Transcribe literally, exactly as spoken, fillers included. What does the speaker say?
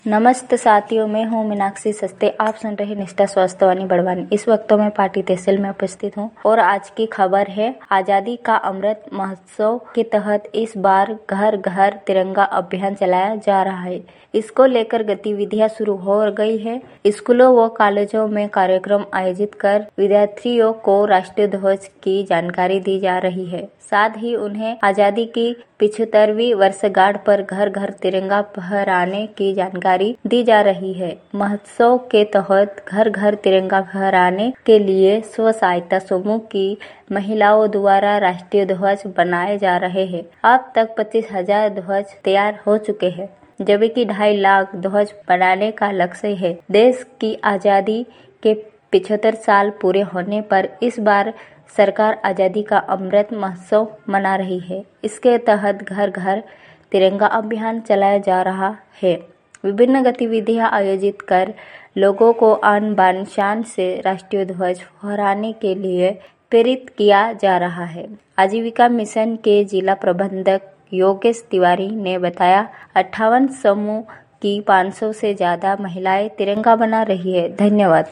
नमस्ते साथियों, मैं हूँ मीनाक्षी सस्ते। आप सुन रहे निष्ठा स्वास्थ्य वाणी बड़वानी। इस वक्त मैं पार्टी तहसील में उपस्थित हूँ और आज की खबर है आजादी का अमृत महोत्सव के तहत इस बार घर घर तिरंगा अभियान चलाया जा रहा है। इसको लेकर गतिविधियां शुरू हो गई है। स्कूलों व कॉलेजों में कार्यक्रम आयोजित कर विद्यार्थियों को राष्ट्रीय ध्वज की जानकारी दी जा रही है। साथ ही उन्हें आजादी की पिछहत्तरवीं वर्षगांठ पर घर घर तिरंगा फहराने की जानकारी दी जा रही है। महोत्सव के तहत घर घर तिरंगा फहराने के लिए स्व सहायता समूह की महिलाओं द्वारा राष्ट्रीय ध्वज बनाए जा रहे हैं। अब तक पच्चीस हजार ध्वज तैयार हो चुके हैं, जबकि ढाई लाख ध्वज बनाने का लक्ष्य है। देश की आजादी के पिछहत्तर साल पूरे होने पर इस बार सरकार आजादी का अमृत महोत्सव मना रही है। इसके तहत घर घर तिरंगा अभियान चलाया जा रहा है। विभिन्न गतिविधियां आयोजित कर लोगों को आन बान शान से राष्ट्रीय ध्वज फहराने के लिए प्रेरित किया जा रहा है। आजीविका मिशन के जिला प्रबंधक योगेश तिवारी ने बताया, अट्ठावन समूह की पाँच सौ से ज्यादा महिलाएं तिरंगा बना रही है। धन्यवाद।